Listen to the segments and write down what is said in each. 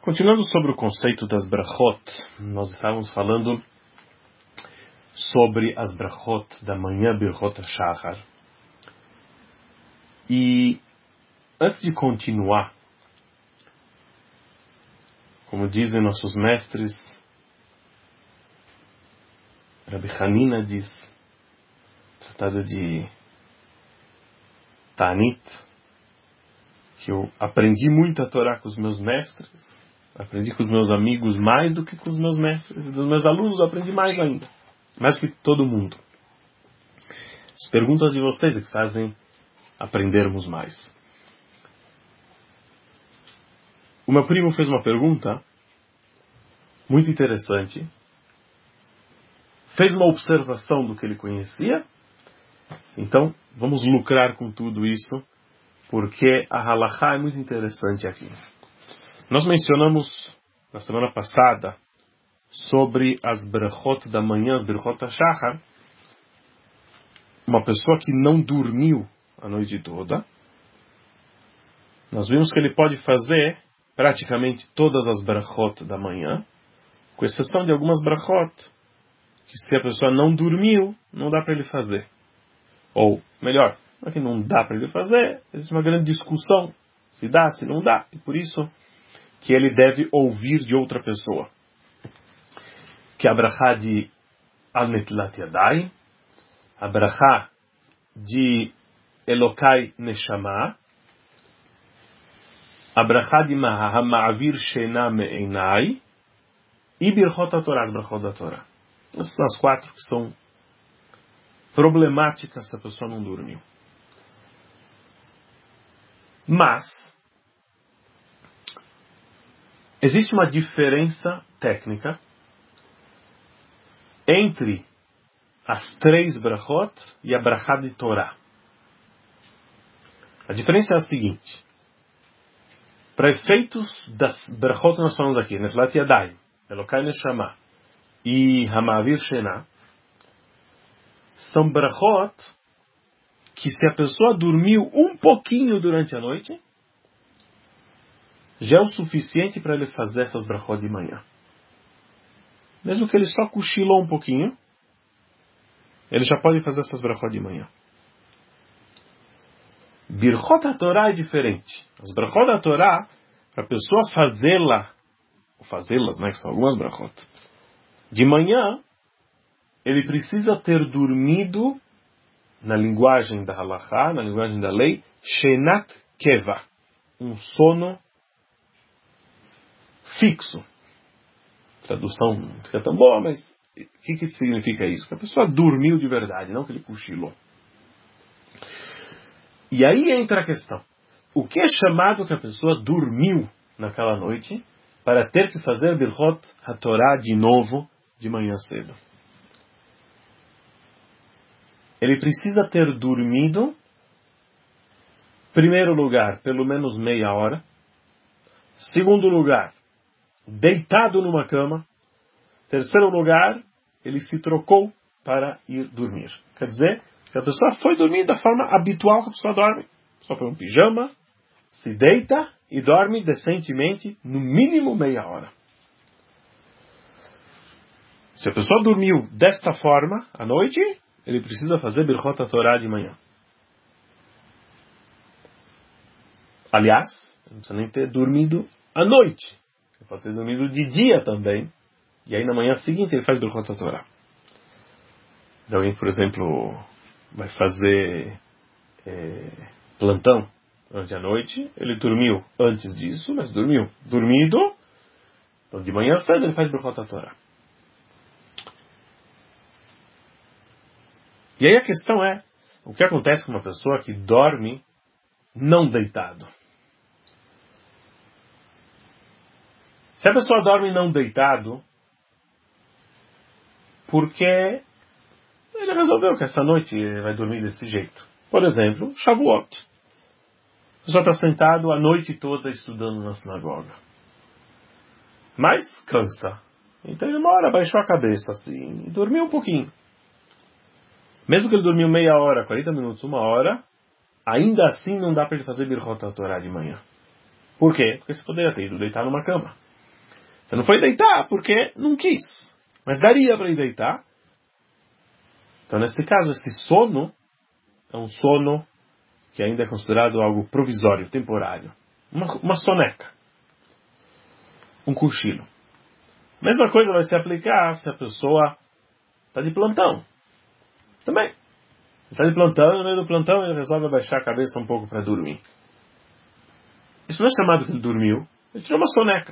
Continuando sobre o conceito das brachot, nós estávamos falando sobre as brachot da manhã, Birchot HaShachar. E antes de continuar, como dizem nossos mestres, Rabbi Hanina diz, tratado de Ta'anit, que eu aprendi muito a Torá com os meus mestres, aprendi com os meus amigos mais do que com os meus mestres, e dos meus alunos eu aprendi mais ainda, mais do que todo mundo. As perguntas de vocês é que fazem aprendermos mais. O meu primo fez uma pergunta muito interessante, fez uma observação do que ele conhecia, então vamos lucrar com tudo isso, porque a halachá é muito interessante aqui. Nós mencionamos na semana passada sobre as brachot da manhã, as Birchot HaShachar, uma pessoa que não dormiu a noite toda. Nós vimos que ele pode fazer praticamente todas as brachot da manhã, com exceção de algumas brachot, que se a pessoa não dormiu, não dá para ele fazer. Ou, melhor, não é que não dá para ele fazer, existe uma grande discussão, se dá, se não dá, e por isso que ele deve ouvir de outra pessoa. Que é a brachá de Al-Netilat Yadayim, a brachá de Elokai Neshama, a brachá de Ma'avir Shena Me'enai e Birchot HaTorah, as brachot da Torá. Essas são as quatro que são problemáticas se a pessoa não dormiu. Mas existe uma diferença técnica entre as três brachot e a brachá de Torá. A diferença é a seguinte. Para efeitos das brachot que nós falamos aqui, Netilat Yadayim, Elokai Neshama e Hama'avir Shena, são brachot que se a pessoa dormiu um pouquinho durante a noite, já é o suficiente para ele fazer essas brachot de manhã. Mesmo que ele só cochilou um pouquinho, ele já pode fazer essas brachot de manhã. Birchot HaTorah é diferente. As brachot da Torá, para a pessoa fazê-las, né, que são algumas brachot, de manhã, ele precisa ter dormido, na linguagem da halachá, na linguagem da lei, Shenat Keva, um sono fixo. A tradução não fica tão boa, mas o que significa isso? Que a pessoa dormiu de verdade, não que ele cochilou. E aí entra a questão. O que é chamado que a pessoa dormiu naquela noite para ter que fazer Birchot HaTorah de novo de manhã cedo? Ele precisa ter dormido, primeiro lugar, pelo menos meia hora. Segundo lugar, deitado numa cama. Terceiro lugar, ele se trocou para ir dormir. Quer dizer, que a pessoa foi dormir da forma habitual que a pessoa dorme. Só põe um pijama, se deita e dorme decentemente, no mínimo meia hora. Se a pessoa dormiu desta forma à noite, ele precisa fazer Birchot HaTorah de manhã. Aliás, não precisa nem ter dormido à noite. Ele pode ter dormido de dia também. E aí na manhã seguinte ele faz Birchot HaTorah. Se alguém, por exemplo, vai fazer plantão durante a noite, ele dormiu antes disso, mas dormiu. Dormido, então de manhã cedo ele faz Birchot HaTorah. E aí a questão é, o que acontece com uma pessoa que dorme não deitado? Se a pessoa dorme não deitado, porque ele resolveu que essa noite ele vai dormir desse jeito. Por exemplo, Shavuot. A pessoa está sentado a noite toda estudando na sinagoga. Mas cansa. Então ele uma hora baixou a cabeça assim e dormiu um pouquinho. Mesmo que ele dormiu meia hora, 40 minutos, uma hora, ainda assim não dá para ele fazer Birchot HaTorah de manhã. Por quê? Porque você poderia ter ido deitar numa cama. Você não foi deitar porque não quis. Mas daria para ir deitar. Então, nesse caso, esse sono é um sono que ainda é considerado algo provisório, temporário. Uma soneca. Um cochilo. Mesma coisa vai se aplicar se a pessoa está de plantão. Também. Está de plantão, no meio do plantão ele resolve abaixar a cabeça um pouco para dormir. Isso não é chamado que ele dormiu. Ele tirou uma soneca.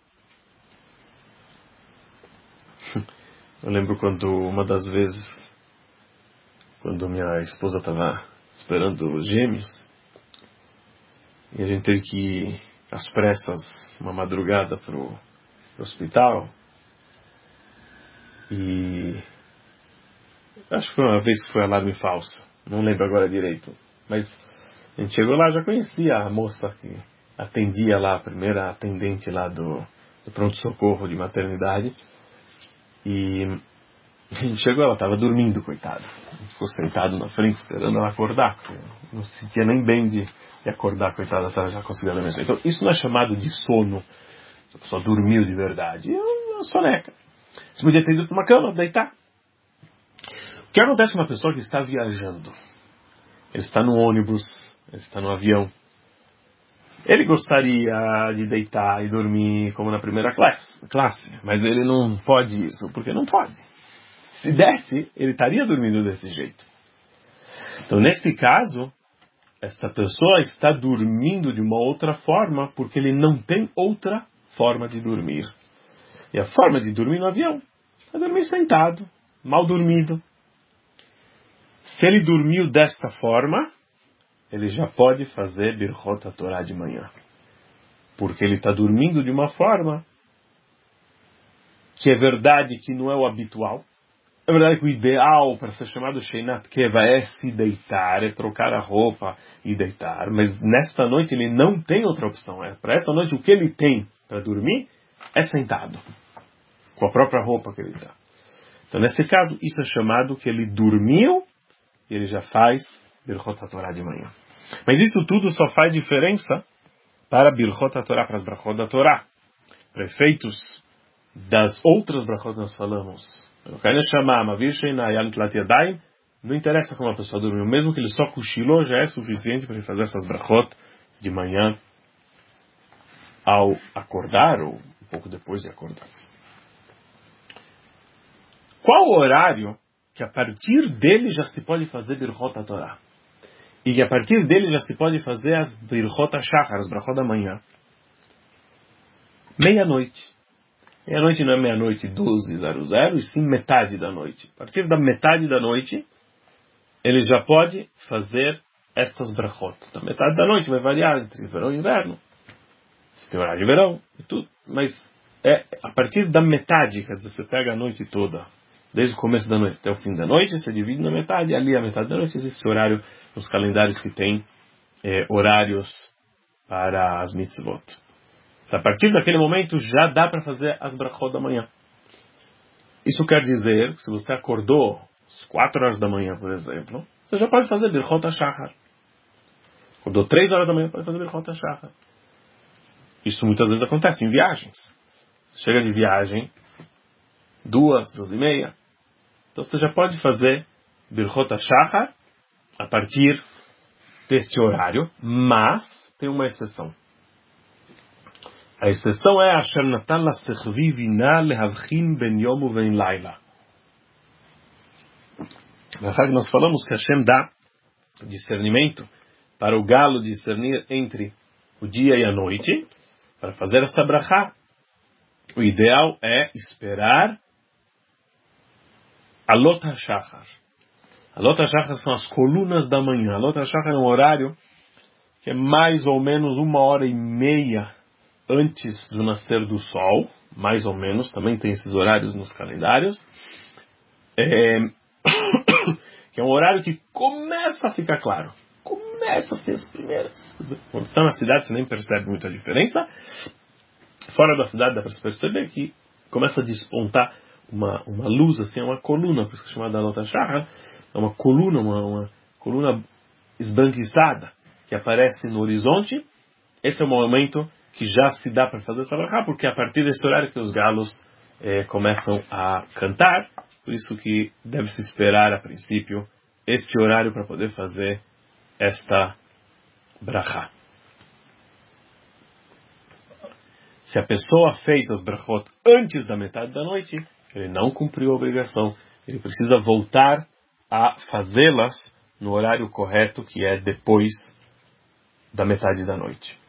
Eu lembro quando uma das vezes, quando minha esposa estava esperando os gêmeos, e a gente teve que ir às pressas, uma madrugada para o hospital, e acho que foi uma vez que foi alarme falso, não lembro agora direito, mas a gente chegou lá, já conhecia a moça que atendia lá, a primeira atendente lá do pronto-socorro de maternidade, e a gente chegou, ela estava dormindo, coitada. A gente ficou sentado na frente esperando ela acordar. Não se sentia nem bem de acordar, coitada, se ela já conseguia adormecer. Então, isso não é chamado de sono. A pessoa dormiu de verdade. É uma soneca. Você podia ter ido para uma cama, deitar. O que acontece com uma pessoa que está viajando? Ele está no ônibus, ele está no avião. Ele gostaria de deitar e dormir como na primeira classe, mas ele não pode isso, porque não pode. Se desse, ele estaria dormindo desse jeito. Então, nesse caso, esta pessoa está dormindo de uma outra forma porque ele não tem outra forma de dormir. E a forma de dormir no avião é dormir sentado, mal dormido. Se ele dormiu desta forma, ele já pode fazer Birchot HaTorah de manhã. Porque ele está dormindo de uma forma que é verdade que não é o habitual. É verdade que o ideal para ser chamado Sheinat Keva é se deitar, é trocar a roupa e deitar. Mas nesta noite ele não tem outra opção. Para esta noite o que ele tem para dormir é sentado. Com a própria roupa que ele está. Então nesse caso isso é chamado que ele dormiu e ele já faz Birchot HaTorah de manhã. Mas isso tudo só faz diferença para Birchot HaTorah, para as Brachot da Torá. Para efeitos das outras Brachot que nós falamos. Não interessa como a pessoa dormiu, mesmo que ele só cochilou, já é suficiente para ele fazer essas brachot de manhã ao acordar ou um pouco depois de acordar. Qual o horário que a partir dele já se pode fazer Birchot HaTorah? E que a partir dele já se pode fazer as Birchot HaShachar, as brachot da manhã? Meia-noite. Meia-noite não é meia-noite 12:00, e sim metade da noite. A partir da metade da noite, ele já pode fazer estas brachot. Da metade da noite vai variar entre verão e inverno. Se tem horário de verão e tudo. Mas é a partir da metade, quer dizer, você pega a noite toda, desde o começo da noite até o fim da noite, você divide na metade, ali a metade da noite existe esse horário nos calendários que tem horários para as mitzvot. A partir daquele momento já dá para fazer as brachot da manhã. Isso quer dizer que se você acordou às 4 horas da manhã, por exemplo, você já pode fazer Birchot HaShachar. Acordou 3 horas da manhã, pode fazer Birchot HaShachar. Isso muitas vezes acontece em viagens. Chega de viagem 2, 2:30. Então você já pode fazer Birchot HaShachar a partir deste horário, mas tem uma exceção. A exceção é Asher Natan Lasechvi Vina Lehavchin Ben Yom Uven Laila. Nós falamos que Hashem dá discernimento para o galo discernir entre o dia e a noite. Para fazer esta brachá, o ideal é esperar Alot HaShachar. Alot HaShachar são as colunas da manhã. Alot HaShachar é um horário que é mais ou menos 1h30 antes do nascer do sol, mais ou menos, também tem esses horários nos calendários, que é um horário que começa a ficar claro, começa a ser as primeiras. Quando está na cidade você nem percebe muita diferença, fora da cidade dá para se perceber que começa a despontar uma luz, assim, uma coluna, por isso que é chamada Alot HaShachar, é uma coluna esbranquiçada que aparece no horizonte. Esse é o momento que já se dá para fazer essa brachá, porque é a partir desse horário que os galos começam a cantar, por isso que deve-se esperar a princípio este horário para poder fazer esta brachá. Se a pessoa fez as brachot antes da metade da noite, ele não cumpriu a obrigação, ele precisa voltar a fazê-las no horário correto, que é depois da metade da noite.